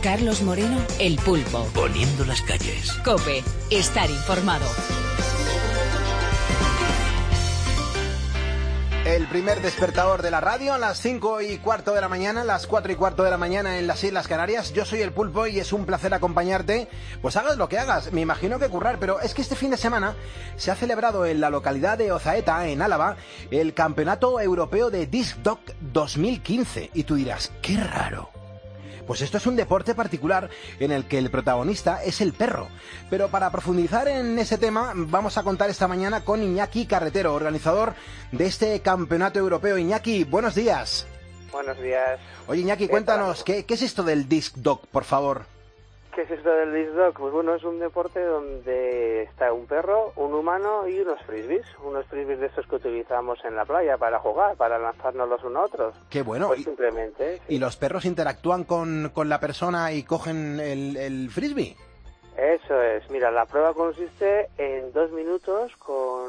Carlos Moreno, El Pulpo. Poniendo las calles. COPE. Estar informado. El primer despertador de la radio a las 5:15 de la mañana, a las 4:15 de la mañana en las Islas Canarias. Yo soy El Pulpo y es un placer acompañarte. Pues hagas lo que hagas, me imagino que currar, pero es que este fin de semana se ha celebrado en la localidad de Ozaeta, en Álava, el Campeonato Europeo de Disc Dog 2015. Y tú dirás, qué raro. Pues esto es un deporte particular en el que el protagonista es el perro. Pero para profundizar en ese tema, vamos a contar esta mañana con Iñaki Carretero, organizador de este campeonato europeo. Iñaki, buenos días. Buenos días. Oye, Iñaki, cuéntanos, ¿qué es esto del disc dog, por favor? ¿Qué es esto del disc dog? Pues bueno, es un deporte donde está un perro, un humano y unos frisbees. Unos frisbees de estos que utilizamos en la playa para jugar, para lanzarnos los unos a otros. Qué bueno. Pues simplemente. Sí. ¿Y los perros interactúan con la persona y cogen el frisbee? Eso es. Mira, la prueba consiste en 2 minutos con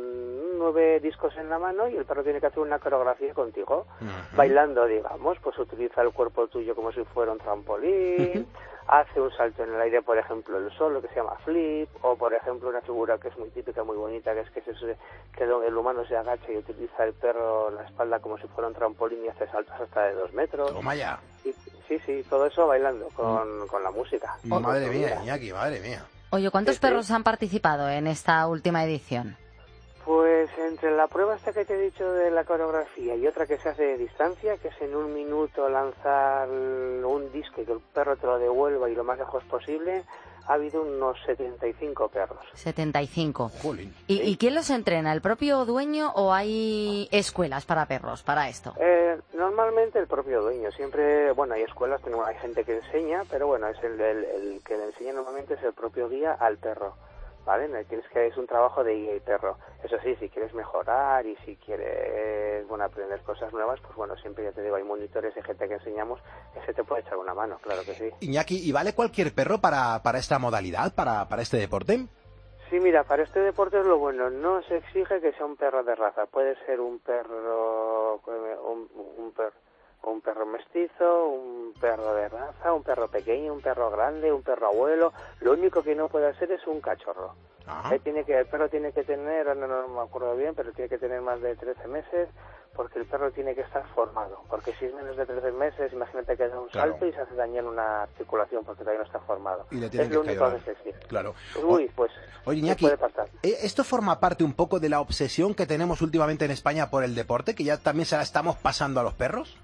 9 discos en la mano y el perro tiene que hacer una coreografía contigo, bailando, digamos. Pues utiliza el cuerpo tuyo como si fuera un trampolín, hace un salto en el aire, por ejemplo, el solo, que se llama flip, o por ejemplo una figura que es muy típica, muy bonita, que es que el humano se agacha y utiliza el perro la espalda como si fuera un trampolín y hace saltos hasta de 2 metros. Toma ya. Sí, todo eso bailando con la música. Madre mía, Iñaki, madre mía. Oye, ¿cuántos perros han participado en esta última edición? Pues entre la prueba esta que te he dicho de la coreografía y otra que se hace de distancia, que es en 1 minuto lanzar un disco y que el perro te lo devuelva y lo más lejos posible, ha habido unos 75 perros. 75. Jolín. ¿Y quién los entrena? ¿El propio dueño o hay escuelas para perros para esto? Normalmente el propio dueño. Siempre, bueno, hay escuelas, hay gente que enseña, pero bueno, es el que le enseña normalmente es el propio guía al perro. ¿Vale? Es un trabajo de guía y perro. Eso sí, si quieres mejorar y si quieres, bueno, aprender cosas nuevas, pues bueno, siempre ya te digo, hay monitores y gente que enseñamos, ese te puede echar una mano, claro que sí. Iñaki, ¿y vale cualquier perro para esta modalidad, para este deporte? Sí, mira, para este deporte es lo bueno, no se exige que sea un perro de raza, puede ser un perro mestizo, un perro de raza, un perro pequeño, un perro grande, un perro abuelo. Lo único que no puede ser es un cachorro. El perro tiene que tener, no me acuerdo bien, pero tiene que tener más de 13 meses, porque el perro tiene que estar formado. Porque si es menos de 13 meses, imagínate que da un salto y se hace dañar una articulación porque todavía no está formado. Y le tiene es lo único que se exige. Claro. Oye, Iñaki, puede pasar. ¿Esto forma parte un poco de la obsesión que tenemos últimamente en España por el deporte, que ya también se la estamos pasando a los perros?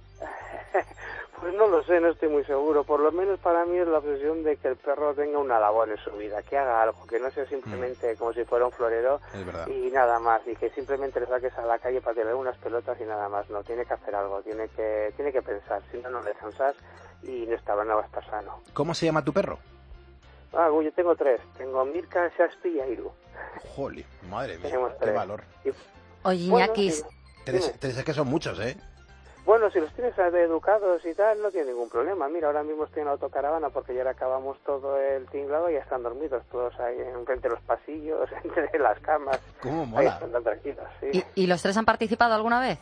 Pues no lo sé, no estoy muy seguro. Por lo menos para mí es la obsesión de que el perro tenga una labor en su vida, que haga algo, que no sea simplemente como si fuera un florero y nada más, y que simplemente le saques a la calle para que le den unas pelotas y nada más. No, tiene que hacer algo, tiene que pensar, si no, no descansas y no va a estar sano. ¿Cómo se llama tu perro? Yo tengo 3. Tengo Mirka, Shaspi y Airu. Jolly, madre mía, qué valor. Oye, Iñaki... Tres que son muchos, ¿eh? Bueno, si los tienes educados y tal, no tiene ningún problema. Mira, ahora mismo estoy en autocaravana porque ya acabamos todo el tinglado y ya están dormidos todos ahí enfrente de los pasillos, entre las camas. ¿Cómo mola? Ahí están tranquilos, sí. ¿Y los 3 han participado alguna vez?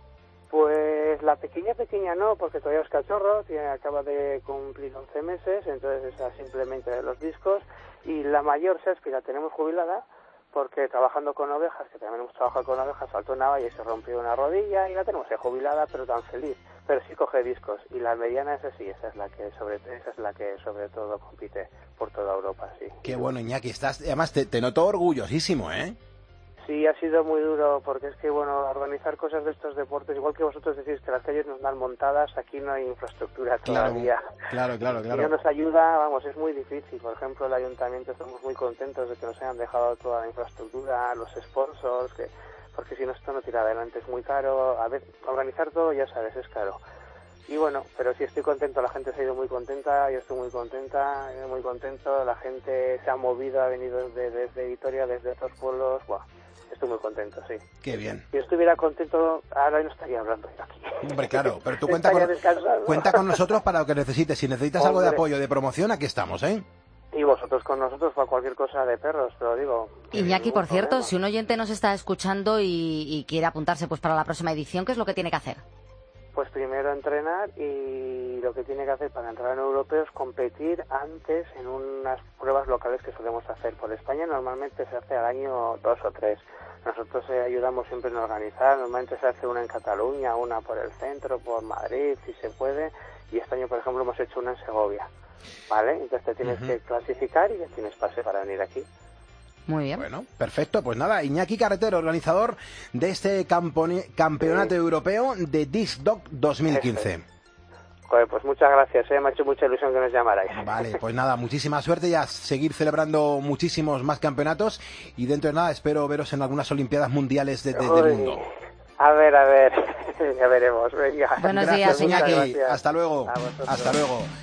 Pues la pequeña no, porque todavía es cachorro, acaba de cumplir 11 meses, entonces esa simplemente de los discos. Y la mayor, Sespi, la tenemos jubilada, porque trabajando con ovejas, que también hemos trabajado con ovejas, saltó una valla y se rompió una rodilla y la tenemos jubilada, pero tan feliz. Pero sí coge discos. Y la mediana esa es la que sobre todo compite por toda Europa, sí. Qué bueno, Iñaki, además te noto orgullosísimo, ¿eh? Sí, ha sido muy duro, porque es que, bueno, organizar cosas de estos deportes, igual que vosotros decís que las calles nos dan montadas, aquí no hay infraestructura todavía. Claro. Y no nos ayuda, vamos, es muy difícil. Por ejemplo, el ayuntamiento estamos muy contentos de que nos hayan dejado toda la infraestructura, los sponsors, porque si no esto no tira adelante, es muy caro. A ver, organizar todo, ya sabes, es caro. Y bueno, pero sí estoy contento, la gente se ha ido muy contenta, yo estoy muy contento, la gente se ha movido, ha venido desde Vitoria, desde otros pueblos, estoy muy contento, sí. Qué bien. Si estuviera contento, ahora no estaría hablando yo aquí. Hombre, claro, pero tú cuenta con nosotros para lo que necesites. Si necesitas algo de apoyo, de promoción, aquí estamos, ¿eh? Y vosotros con nosotros para cualquier cosa de perros, te lo digo. Iñaki, por cierto, si un oyente nos está escuchando y quiere apuntarse pues para la próxima edición, ¿qué es lo que tiene que hacer? Pues primero entrenar y lo que tiene que hacer para entrar en europeo es competir antes en unas pruebas locales que solemos hacer. Por España normalmente se hace al año 2 o 3. Nosotros ayudamos siempre en organizar, normalmente se hace una en Cataluña, una por el centro, por Madrid, si se puede, y este año, por ejemplo, hemos hecho una en Segovia, ¿vale? Entonces te tienes que clasificar y ya tienes pase para venir aquí. Muy bien. Bueno, perfecto. Pues nada, Iñaki Carretero, organizador de este campeonato europeo de Disc Dog 2015. Joder, pues muchas gracias, me ha hecho mucha ilusión que nos llamarais. Vale, pues nada, muchísima suerte y a seguir celebrando muchísimos más campeonatos y dentro de nada espero veros en algunas Olimpiadas Mundiales del mundo. A ver, ya veremos. Venga. Buenos Gracias, días, Iñaki. Iñaki. Hasta luego. Hasta luego.